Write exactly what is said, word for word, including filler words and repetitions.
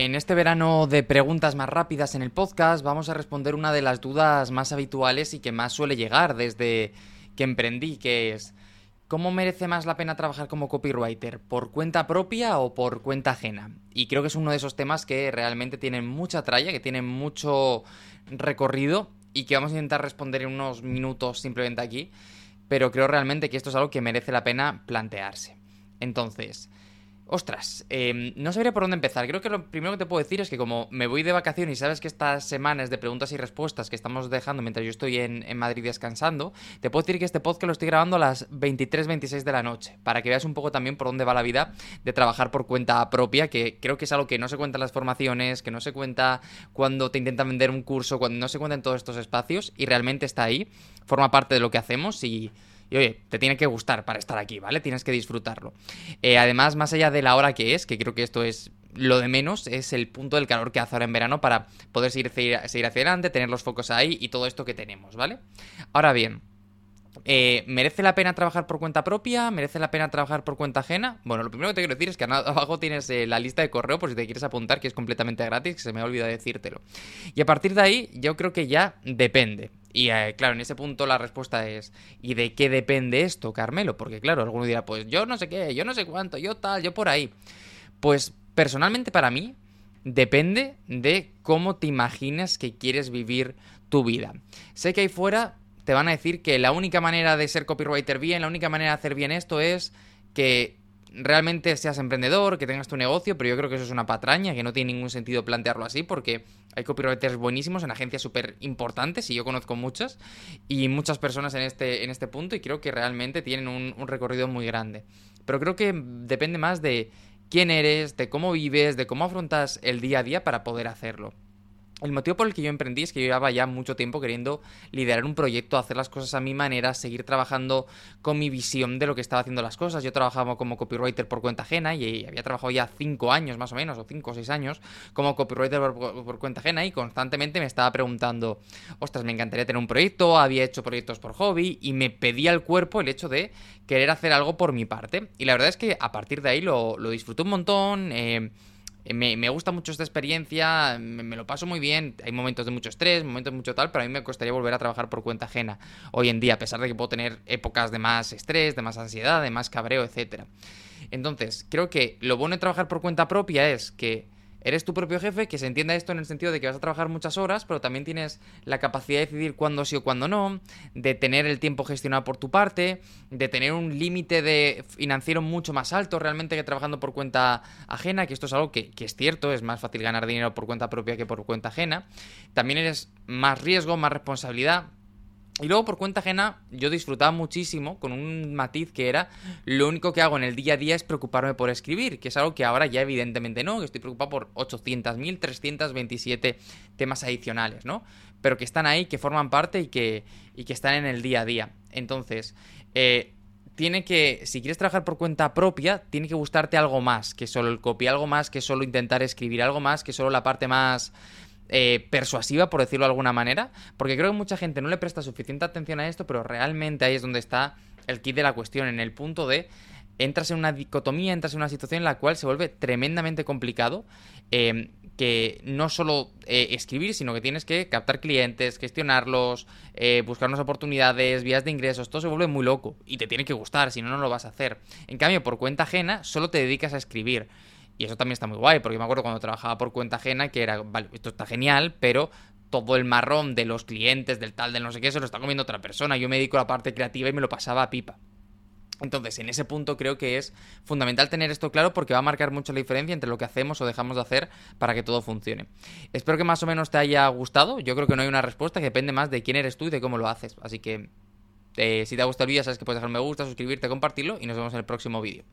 En este verano de preguntas más rápidas en el podcast vamos a responder una de las dudas más habituales y que más suele llegar desde que emprendí, que es ¿cómo merece más la pena trabajar como copywriter? ¿Por cuenta propia o por cuenta ajena? Y creo que es uno de esos temas que realmente tienen mucha tralla, que tienen mucho recorrido y que vamos a intentar responder en unos minutos simplemente aquí, pero creo realmente que esto es algo que merece la pena plantearse. Entonces, ostras, eh, no sabría por dónde empezar. Creo que lo primero que te puedo decir es que como me voy de vacaciones y sabes que estas semanas de preguntas y respuestas que estamos dejando mientras yo estoy en, en Madrid descansando, te puedo decir que este podcast lo estoy grabando a las veintitrés veintiséis de la noche, para que veas un poco también por dónde va la vida de trabajar por cuenta propia, que creo que es algo que no se cuenta en las formaciones, que no se cuenta cuando te intentan vender un curso, cuando no se cuenta en todos estos espacios y realmente está ahí, forma parte de lo que hacemos y... Y oye, te tiene que gustar para estar aquí, ¿vale? Tienes que disfrutarlo. Eh, además, más allá de la hora que es, que creo que esto es lo de menos, es el punto del calor que hace ahora en verano para poder seguir, seguir hacia adelante, tener los focos ahí y todo esto que tenemos, ¿vale? Ahora bien, eh, ¿merece la pena trabajar por cuenta propia? ¿Merece la pena trabajar por cuenta ajena? Bueno, lo primero que te quiero decir es que abajo tienes eh, la lista de correo por si te quieres apuntar, que es completamente gratis, que se me ha olvidado decírtelo. Y a partir de ahí, yo creo que ya depende. Y eh, claro, en ese punto la respuesta es ¿y de qué depende esto, Carmelo? Porque claro, alguno dirá, pues yo no sé qué, yo no sé cuánto, yo tal, yo por ahí. Pues personalmente para mí depende de cómo te imaginas que quieres vivir tu vida. Sé que ahí fuera te van a decir que la única manera de ser copywriter bien, la única manera de hacer bien esto es que realmente seas emprendedor, que tengas tu negocio, pero yo creo que eso es una patraña, que no tiene ningún sentido plantearlo así, porque hay copywriters buenísimos en agencias súper importantes, y yo conozco muchas, y muchas personas en este, en este punto, y creo que realmente tienen un, un recorrido muy grande. Pero creo que depende más de quién eres, de cómo vives, de cómo afrontas el día a día para poder hacerlo. El motivo por el que yo emprendí es que yo llevaba ya mucho tiempo queriendo liderar un proyecto, hacer las cosas a mi manera, seguir trabajando con mi visión de lo que estaba haciendo las cosas. Yo trabajaba como copywriter por cuenta ajena y había trabajado ya cinco años más o menos, o cinco o seis años, como copywriter por, por cuenta ajena y constantemente me estaba preguntando, ostras, me encantaría tener un proyecto, había hecho proyectos por hobby y me pedía el cuerpo el hecho de querer hacer algo por mi parte. Y la verdad es que a partir de ahí lo, lo disfruté un montón. Eh, me, me gusta mucho esta experiencia, me, me lo paso muy bien, hay momentos de mucho estrés, momentos de mucho tal, pero a mí me costaría volver a trabajar por cuenta ajena hoy en día, a pesar de que puedo tener épocas de más estrés, de más ansiedad, de más cabreo, etcétera. Entonces, creo que lo bueno de trabajar por cuenta propia es que eres tu propio jefe, que se entienda esto en el sentido de que vas a trabajar muchas horas, pero también tienes la capacidad de decidir cuándo sí o cuándo no, de tener el tiempo gestionado por tu parte, de tener un límite de financiero mucho más alto realmente que trabajando por cuenta ajena, que esto es algo que, que es cierto, es más fácil ganar dinero por cuenta propia que por cuenta ajena. También eres más riesgo, más responsabilidad. Y luego por cuenta ajena yo disfrutaba muchísimo con un matiz que era lo único que hago en el día a día es preocuparme por escribir, que es algo que ahora ya evidentemente no, que estoy preocupado por ochocientos mil trescientos veintisiete temas adicionales, ¿no? Pero que están ahí, que forman parte y que, y que están en el día a día. Entonces, eh, tiene que, si quieres trabajar por cuenta propia, tiene que gustarte algo más que solo el copy, algo más que solo intentar escribir, algo más que solo la parte más eh, persuasiva, por decirlo de alguna manera, porque creo que mucha gente no le presta suficiente atención a esto, pero realmente ahí es donde está el kit de la cuestión, en el punto de entras en una dicotomía, entras en una situación en la cual se vuelve tremendamente complicado, eh, que no solo eh, escribir, sino que tienes que captar clientes, gestionarlos, eh, buscar unas oportunidades, vías de ingresos, todo se vuelve muy loco y te tiene que gustar, si no, no lo vas a hacer. En cambio, por cuenta ajena, solo te dedicas a escribir. Y eso también está muy guay, porque me acuerdo cuando trabajaba por cuenta ajena que era, vale, esto está genial, pero todo el marrón de los clientes, del tal, del no sé qué, se lo está comiendo otra persona. Yo me dedico a la parte creativa y me lo pasaba a pipa. Entonces, en ese punto creo que es fundamental tener esto claro porque va a marcar mucho la diferencia entre lo que hacemos o dejamos de hacer para que todo funcione. Espero que más o menos te haya gustado. Yo creo que no hay una respuesta, que depende más de quién eres tú y de cómo lo haces. Así que, eh, si te ha gustado el vídeo, sabes que puedes dejar un me gusta, suscribirte, compartirlo y nos vemos en el próximo vídeo.